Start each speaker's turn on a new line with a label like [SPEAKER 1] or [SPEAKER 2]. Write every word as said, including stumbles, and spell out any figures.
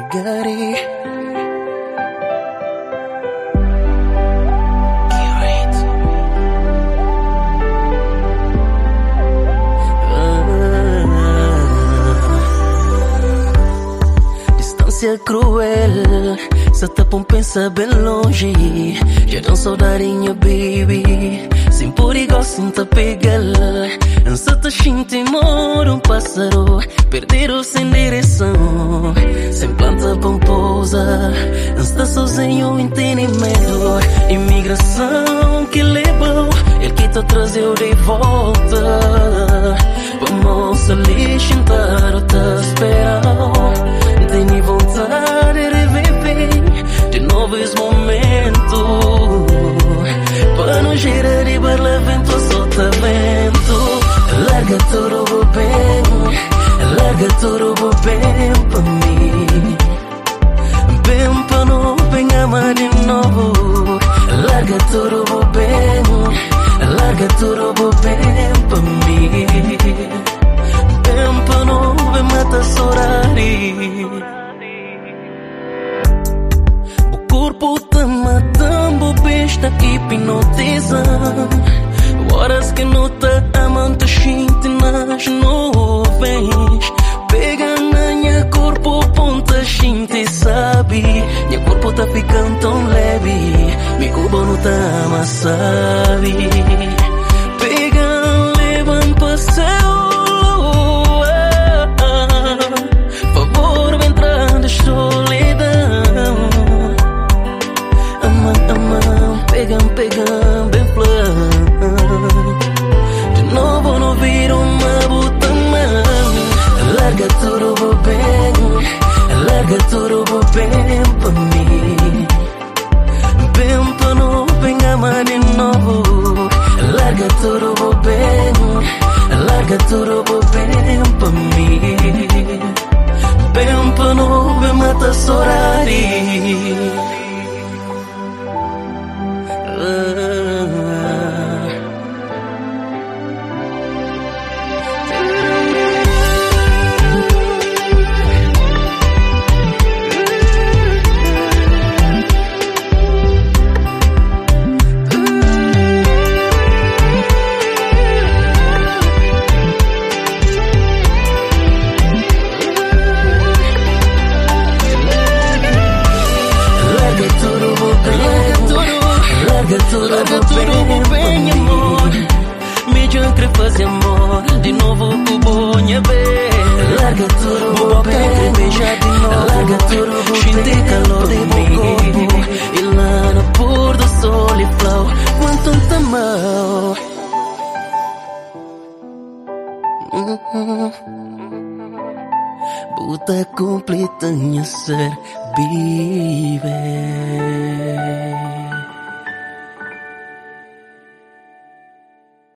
[SPEAKER 1] Gary. Distância cruel, se te põe pensa bem longe. Já dá saudadinha, baby. Sem perigo, sem te pegar. Se te sente mora um pássaro, perdido sem direção. Sem planta pomposa, está sozinho, entendimento. Imigração que levou, ele que te trazeu de volta. Vamos ali sentar, te esperar. Tenho vontade de viver de novos momentos. Para não girar de barla, vento, solta vento. Larga tudo bem, larga tudo bem pra mim. Bem pra não bem amar de novo. Larga tudo bem, larga tudo bem pra mim. Bem pra não bem matar sorari. O corpo tá matando, besta hipnotizando. Horas que não tá amando, gente nas nuvens. Pega na minha corpo, ponta, gente sabe. Meu corpo tá ficando tão leve, meu corpo não tá mais sabe. Pega, leva pra céu. Favor, vem entrar na solidão. Ama, ama, pega, pega, bem plano. De novo não viro uma butamã. Larga tudo bem, larga tudo bem pra mim. Bem pra não bem amar de novo. Larga tudo bem, larga tudo bem pra mim. Bem pra não bem matar sorari. Larga tudo bem, amor. Me diante fazer amor de novo com bonha bem. Larga tudo bem, beija de novo. Larga tudo bem, sente calor de meu corpo. E lá no pôr do sol e flow, quanto tá mal. Buta completa em ser viver.